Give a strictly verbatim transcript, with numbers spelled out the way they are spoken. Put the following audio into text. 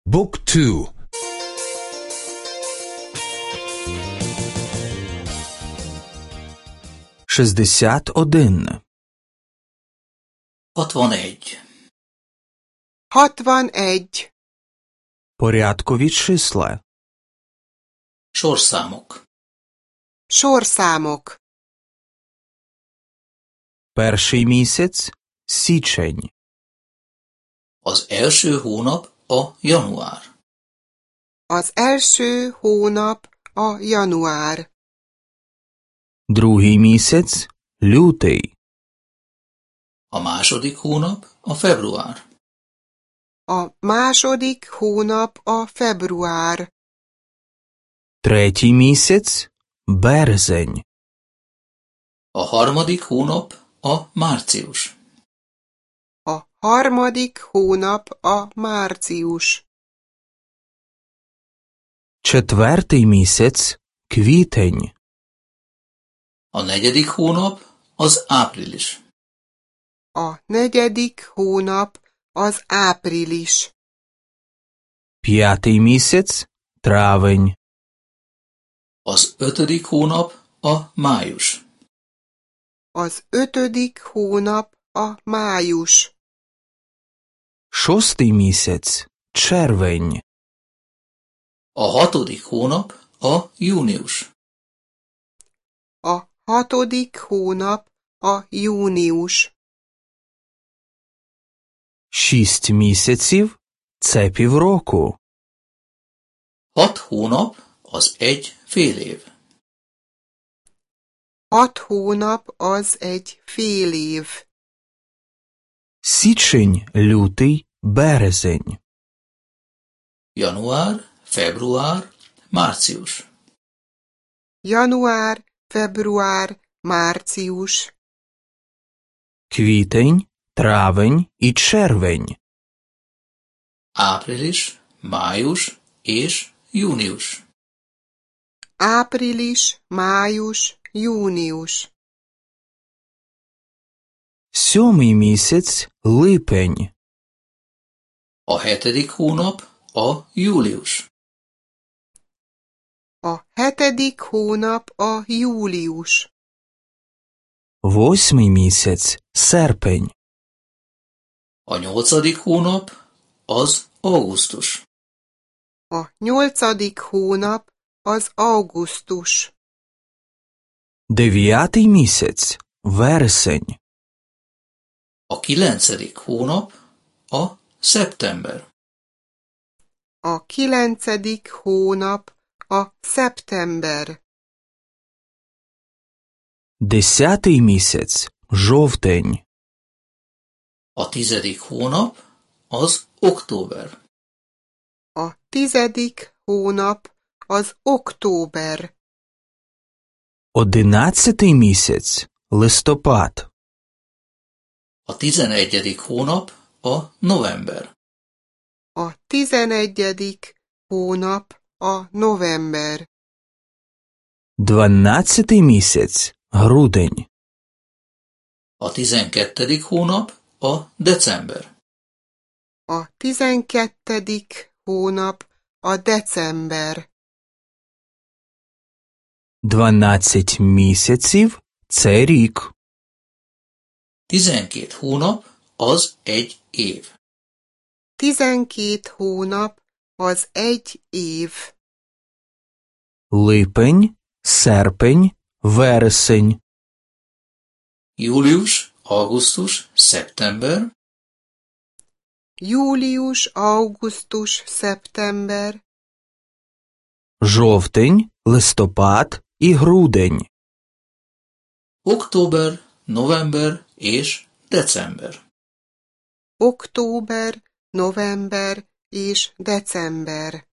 Book two. шістдесят один. hatvanegy. hatvanegy. Порядкові числа. Sorszámok. Sorszámok. Перший місяць – січень. Az első hónap a január. Az első hónap a január. Другий місяць – лютий. A második hónap a február. A második hónap a február. Третій місяць – березень. A harmadik hónap a március. A harmadik hónap a március. Четвертий місяць – квітень. A negyedik hónap az április. A negyedik hónap az április. П'ятий місяць – травень. Az ötödik hónap a május. Az ötödik hónap a május. Шостий місяць – червень. A hatodik hónap a június. A hatodik hónap a június. Шість місяців – це півроку. Hat hónap az egy fél év. Hat hónap az egy fél év. Січень, лютий, березень. Január, február, március. Január, február, március. Квітень, травень і червень. Április, május és június. Április, május, június. Сьомий місяць – липень. A hetedik hónap a július. A hetedik hónap a július. Восьмий місяць – серпень. A nyolcadik hónap az augusztus. A nyolcadik hónap az augusztus. Дев'ятий місяць – вересень. A kilencedik hónap a szeptember. A kilencedik hónap a szeptember. Десятий місяць – жовтень. A tizedik hónap az október. A tizedik hónap az október. Одинадцятий місяць – листопад. A tizenegyedik hónap a november. A tizenegyedik hónap a november. Дванадцятий місяць – грудень. A tizenkettedik hónap a december. A tizenkettedik hónap a december. Дванадцять місяців – це рік. Tizenkét hónap az egy év. Tizenkét hónap az egy év. Липень, серпень, вересень. Július, augusztus, szeptember. Július, augusztus, szeptember. Жовтень, листопад і грудень. Október, november és december. Október, november és december.